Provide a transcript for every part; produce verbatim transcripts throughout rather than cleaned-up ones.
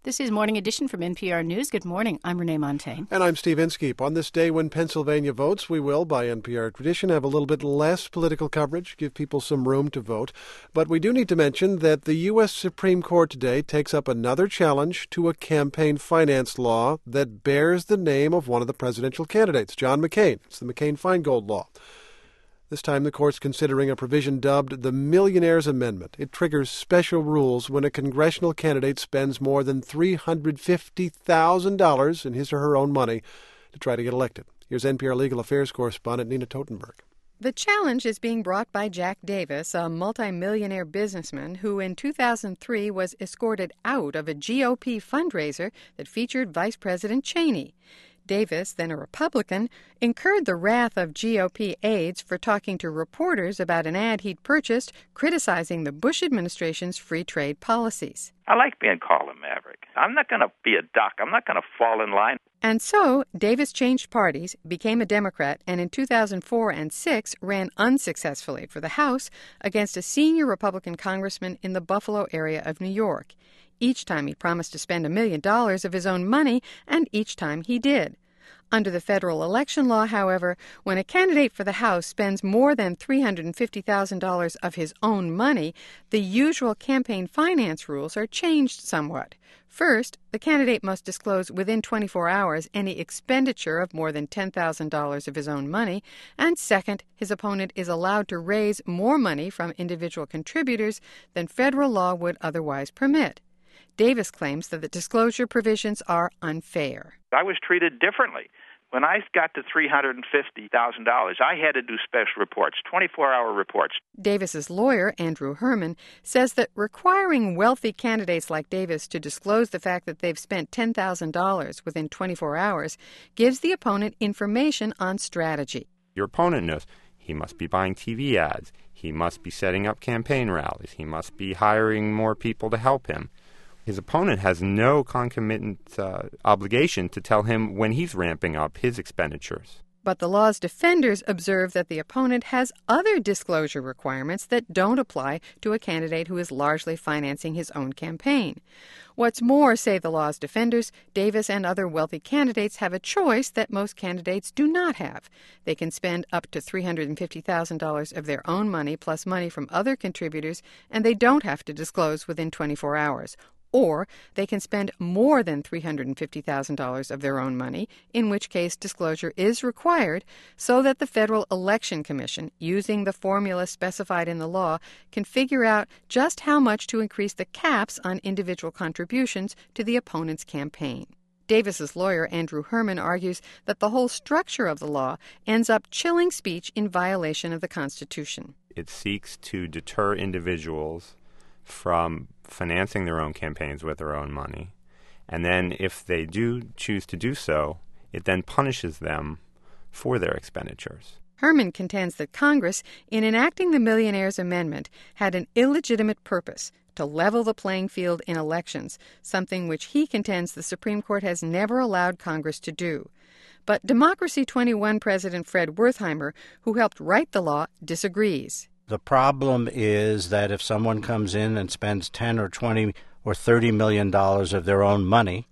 This is Morning Edition from N P R News. Good morning. I'm Renee Montaigne. And I'm Steve Inskeep. On this day when Pennsylvania votes, we will, by N P R tradition, have a little bit less political coverage, give people some room to vote. But we do need to mention that the U S Supreme Court today takes up another challenge to a campaign finance law that bears the name of one of the presidential candidates, John McCain. It's the McCain-Feingold law. This time, the court's considering a provision dubbed the Millionaire's Amendment. It triggers special rules when a congressional candidate spends more than three hundred fifty thousand dollars in his or her own money to try to get elected. Here's N P R Legal Affairs correspondent Nina Totenberg. The challenge is being brought by Jack Davis, a multimillionaire businessman who in two thousand three was escorted out of a G O P fundraiser that featured Vice President Cheney. Davis, then a Republican, incurred the wrath of G O P aides for talking to reporters about an ad he'd purchased criticizing the Bush administration's free trade policies. I like being called a maverick. I'm not going to be a duck. I'm not going to fall in line. And so, Davis changed parties, became a Democrat, and in two thousand four and six ran unsuccessfully for the House against a senior Republican congressman in the Buffalo area of New York. Each time he promised to spend a million dollars of his own money, and each time he did. Under the federal election law, however, when a candidate for the House spends more than three hundred fifty thousand dollars of his own money, the usual campaign finance rules are changed somewhat. First, the candidate must disclose within twenty-four hours any expenditure of more than ten thousand dollars of his own money, and second, his opponent is allowed to raise more money from individual contributors than federal law would otherwise permit. Davis claims that the disclosure provisions are unfair. I was treated differently. When I got to three hundred fifty thousand dollars, I had to do special reports, twenty-four hour reports. Davis's lawyer, Andrew Herman, says that requiring wealthy candidates like Davis to disclose the fact that they've spent ten thousand dollars within twenty-four hours gives the opponent information on strategy. Your opponent knows he must be buying T V ads. He must be setting up campaign rallies. He must be hiring more people to help him. His opponent has no concomitant uh, obligation to tell him when he's ramping up his expenditures. But the law's defenders observe that the opponent has other disclosure requirements that don't apply to a candidate who is largely financing his own campaign. What's more, say the law's defenders, Davis and other wealthy candidates have a choice that most candidates do not have. They can spend up to three hundred fifty thousand dollars of their own money plus money from other contributors, and they don't have to disclose within twenty-four hours. Or they can spend more than three hundred fifty thousand dollars of their own money, in which case disclosure is required so that the Federal Election Commission, using the formula specified in the law, can figure out just how much to increase the caps on individual contributions to the opponent's campaign. Davis's lawyer, Andrew Herman, argues that the whole structure of the law ends up chilling speech in violation of the Constitution. It seeks to deter individuals from financing their own campaigns with their own money. And then if they do choose to do so, it then punishes them for their expenditures. Herman contends that Congress, in enacting the Millionaire's Amendment, had an illegitimate purpose to level the playing field in elections, something which he contends the Supreme Court has never allowed Congress to do. But Democracy twenty-one President Fred Wertheimer, who helped write the law, disagrees. The problem is that if someone comes in and spends ten or twenty or thirty million dollars of their own money,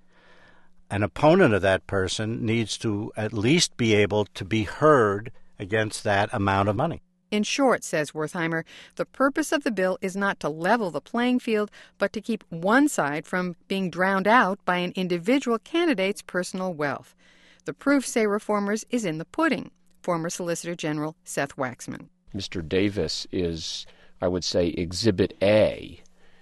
an opponent of that person needs to at least be able to be heard against that amount of money. In short, says Wertheimer, the purpose of the bill is not to level the playing field, but to keep one side from being drowned out by an individual candidate's personal wealth. The proof, say reformers, is in the pudding. Former Solicitor General Seth Waxman. Mister Davis is, I would say, Exhibit A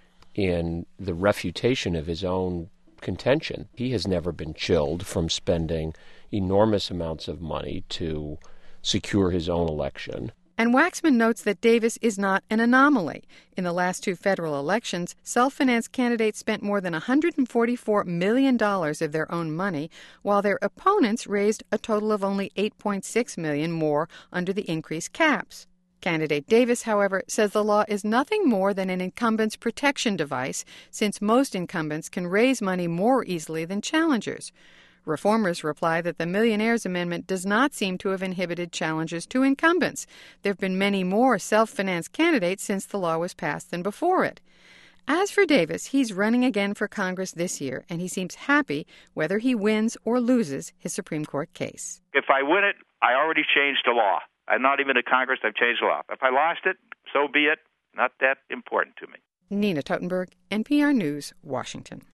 in the refutation of his own contention. He has never been chilled from spending enormous amounts of money to secure his own election. And Waxman notes that Davis is not an anomaly. In the last two federal elections, self-financed candidates spent more than one hundred forty-four million dollars of their own money, while their opponents raised a total of only eight point six million dollars more under the increased caps. Candidate Davis, however, says the law is nothing more than an incumbent's protection device, since most incumbents can raise money more easily than challengers. Reformers reply that the Millionaire's Amendment does not seem to have inhibited challenges to incumbents. There have been many more self-financed candidates since the law was passed than before it. As for Davis, he's running again for Congress this year, and he seems happy whether he wins or loses his Supreme Court case. If I win it, I already changed the law. I'm not even in Congress, I've changed the law. If I lost it, so be it. Not that important to me. Nina Totenberg, N P R News, Washington.